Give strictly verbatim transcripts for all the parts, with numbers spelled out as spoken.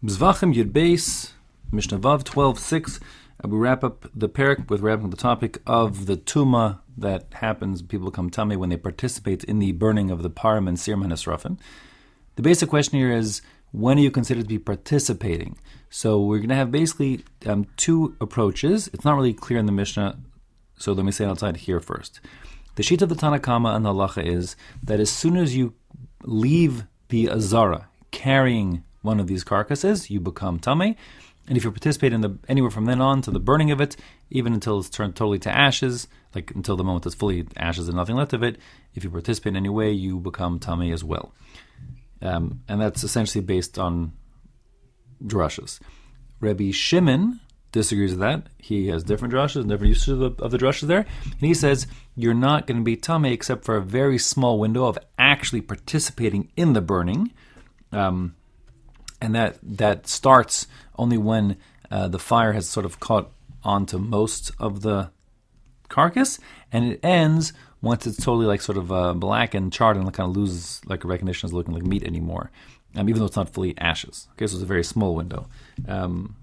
Mzvachim Yud Beis, Mishnah Vav twelve six. Uh, we wrap up the parak with wrapping up the topic of the tuma that happens. People become tummy when they participate in the burning of the parim and sirman esrafim. The basic question here is, when are you considered to be participating? So we're going to have basically um, two approaches. It's not really clear in the Mishnah, so let me say it outside here first. The sheet of the Tanna Kama and the halacha is that as soon as you leave the azara carrying one of these carcasses, you become tamei. And if you participate in the anywhere from then on to the burning of it, even until it's turned totally to ashes, like until the moment it's fully ashes and nothing left of it, if you participate in any way, you become tamei as well. Um, and that's essentially based on drushes. Rabbi Shimon disagrees with that. He has different drushes and different uses of the, of the drushes there. And he says you're not going to be tamei except for a very small window of actually participating in the burning. Um, and that that starts only when uh, the fire has sort of caught onto most of the carcass, and it ends once it's totally like sort of uh, black and charred and kind of loses like a recognition as looking like meat anymore, um, even though it's not fully ashes. Okay, so it's a very small window. Um,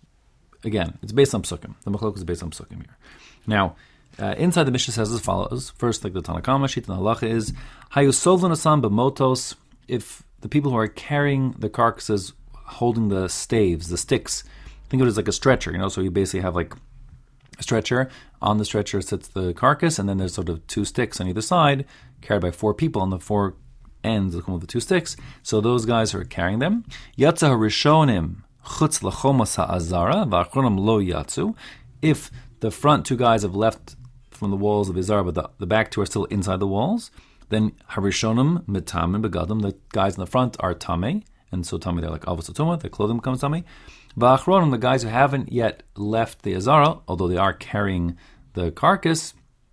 again, it's based on psukim. The machlok is based on psukim here. Now, uh, inside the Mishnah says as follows. First, like the Tanna Kama sheet and the halacha is hayu sovlin asam b'motos. If the people who are carrying the carcasses, holding the staves, the sticks, think of it as like a stretcher, you know, so you basically have like a stretcher. On the stretcher sits the carcass, and then there's sort of two sticks on either side, carried by four people on the four ends of the two sticks. So those guys are carrying them. Yatsa harishonim chutz lachomas ha'azara v'achronim lo yatsu. If the front two guys have left from the walls of the azara, but the, the back two are still inside the walls, then harishonim mitamin begadim, the guys in the front are tamei, and so tamei they're like avos utuma, their clothing becomes tamei. V'achronim, the guys who haven't yet left the azara, although they are carrying the carcass,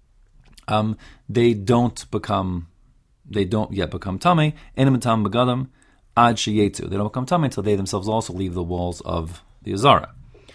um, they don't become, they don't yet become tamei. Enim mitam begadim ad sheyetu. They don't become tamei until they themselves also leave the walls of the azara.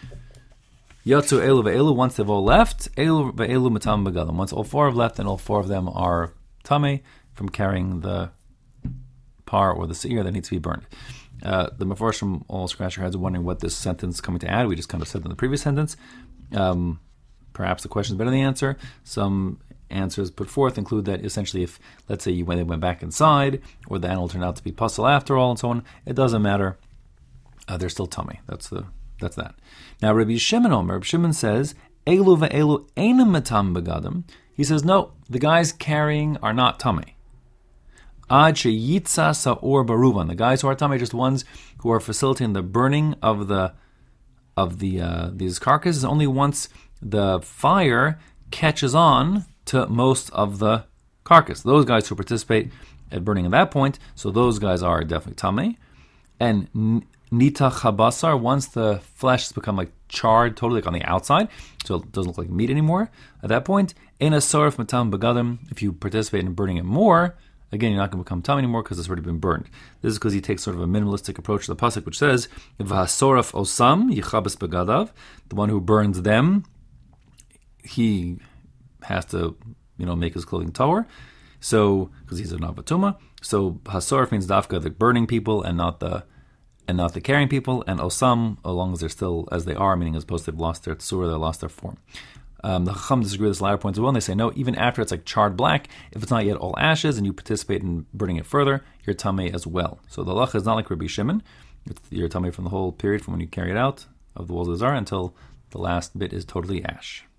Yatsu elu ve'elu, once they've all left, elu ve'elu mitam begadim. Once all four have left, and all four of them are tamei from carrying the par or the seir that needs to be burned. Uh, the Mefarshim all scratch their heads wondering what this sentence is coming to add. We just kind of said in the previous sentence. Um, perhaps the question is better than the answer. Some answers put forth include that essentially if, let's say, you when they went back inside, or the animal turned out to be puzzle after all, and so on, it doesn't matter. Uh, they're still tamei. That's the that's that. Now, Rabbi Shimon Omer, Rabbi Shimon says, Elu ve'elu einam mitam begadim. He says, no, the guys carrying are not tamei. Ad sheyitza sa'or baruvan. The guys who are tamei are just ones who are facilitating the burning of the of the uh, these carcasses only once the fire catches on to most of the carcass. Those guys who participate at burning at that point, so those guys are definitely tamei. And nita chabasar, once the flesh has become like charred totally like on the outside, so it doesn't look like meat anymore, at that point, ein asarif matam begadim, if you participate in burning it more, again, you're not going to become tamei anymore because it's already been burned. This is because he takes sort of a minimalistic approach to the pasuk, which says, "V'hasoraf osam yichabes begadav." The one who burns them, he has to, you know, make his clothing tahor. So, because he's an avatuma. So, hasoraf means dafka, the burning people, and not the and not the carrying people. And osam, as long as they're still as they are, meaning as opposed to they've lost their tsura, they lost their form. Um, the Chacham disagree with this latter point as well, and they say, no, even after it's like charred black, if it's not yet all ashes and you participate in burning it further, you're tamei as well. So the halacha is not like Rabbi Shimon. It's, you're tamei from the whole period from when you carry it out of the walls of the Zara until the last bit is totally ash.